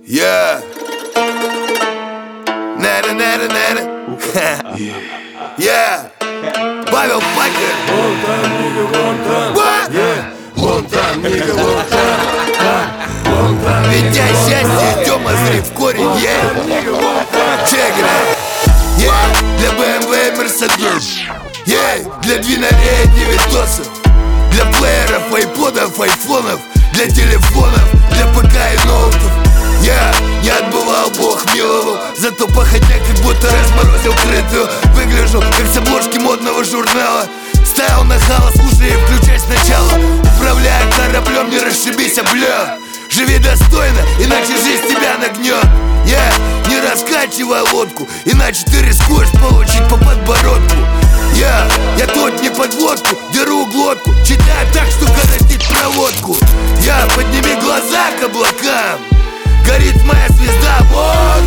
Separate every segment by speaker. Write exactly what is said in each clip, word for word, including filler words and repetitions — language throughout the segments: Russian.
Speaker 1: Yeah. Nada, nada, nada. Yeah. Павел Пакер.
Speaker 2: Вон там, нига, вон там.
Speaker 1: What?
Speaker 2: Yeah. Вон там, нига, вон там. Вон там,
Speaker 1: Ведь
Speaker 2: нига,
Speaker 1: я
Speaker 2: вон
Speaker 1: счастье,
Speaker 2: там.
Speaker 1: Тёма зри в корень. Yeah.
Speaker 2: Нига, вон там.
Speaker 1: Check it out. Yeah. Для бэ эм вэ и Mercedes. Yeah. Для двинарей девятосов. Для плееров, айподов, айфонов. Для телефонов, для ПК и ноутов. Я не отбывал, Бог миловал. Зато походя, как будто разморозил крытую. Выгляжу, как с обложки модного журнала. Ставил на хала, слушай и включай сначала. Управляя кораблем, не расшибись, а бля. Живи достойно, иначе жизнь тебя нагнет. Я не раскачивай лодку, иначе ты рискуешь получить по подбородку. Я, я тут не подводку, деру глотку. Читаю так, что коротит проводку. Я, подними глаза к облакам. Горит моя звезда, вон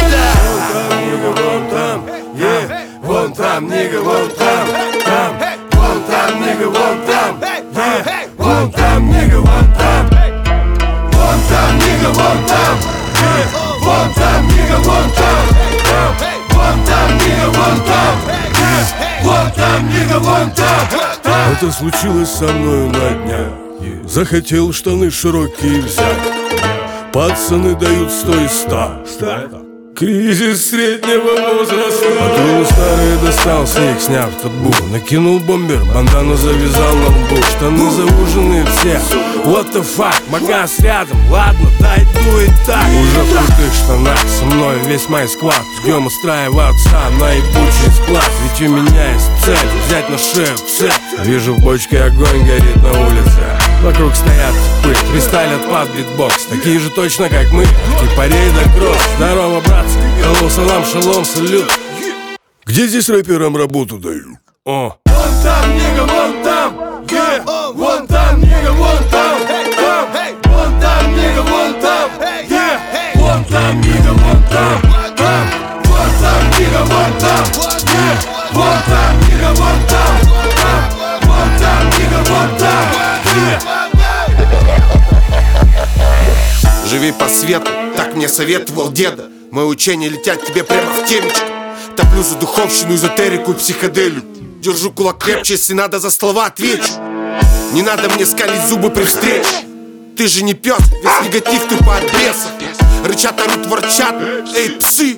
Speaker 1: там.
Speaker 2: Вон там, нига, вон там. Yeah. Вон там, нига, вон там. Там. Вон там, нига, вон там. Yeah. Вон там, нига, вон там. Вон там, нига, вон там. Yeah. Вон там, нига, вон там. Yeah. Вон там, нига, вон там. Это случилось со мною на днях. Захотел штаны широкие взять. Пацаны дают сто и ста. Кризис среднего возраста. Патрулы старые достал с них, сняв табу. Накинул бомбер, бандану завязал на лбу. Штаны заужены все. What the fuck, магаз рядом, ладно, дойду и так. Уже в крутых штанах, со мной весь мой склад. Ждем устраиваться на ебучий склад. Ведь у меня есть цель, взять на шею цель. Вижу в бочке огонь горит на улице. Вокруг стоят типы, фристайлят под битбокс. Такие же точно как мы, кипарей да кросс. Здорово, братцы, алло, салам, шалом, салют. Где здесь рэперам работу дают? О. Вон там, нига, вон там. Yeah. Вон там, нига, вон там. Там. Вон там, нига, вон там. Yeah. Вон там, нига, вон там. Там. Вон там, нига, вон там. Yeah. Вон там, нига, вон там. Там. Вон там, нига, вон там.
Speaker 3: Живи по свету, так мне советовал деда. Мои учения летят тебе прямо в темечко. Топлю за духовщину, эзотерику и психоделию. Держу кулак крепче, если надо, за слова отвечу. Не надо мне скалить зубы при встрече. Ты же не пес, весь негатив тупо от бесов. Рычат, орут, ворчат, эй, псы.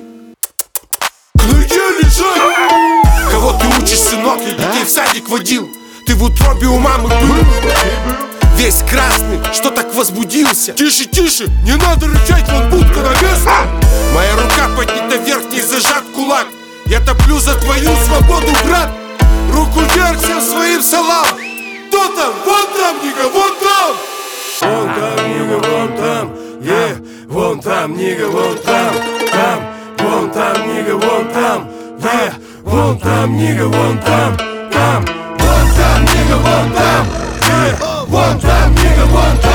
Speaker 3: Кого ты учишь, сынок, я детей в садик водил. Ты в утробе у мамы был. Весь красный, что так возбудился? Тише, тише, не надо рычать, вон будка на месте. Моя рука поднята вверх, не зажат кулак. Я топлю за твою свободу, брат. Руку вверх всем своим салам. Кто там? Вон там, нига, вон там.
Speaker 2: Вон там, нига, вон там. Yeah. Вон там, нига, вон там. Там. Вон там, нига, вон там. Yeah. Вон там, нига, вон там. Там. Вон там, нига, вон там. Yeah. Вон там, нига, вон там.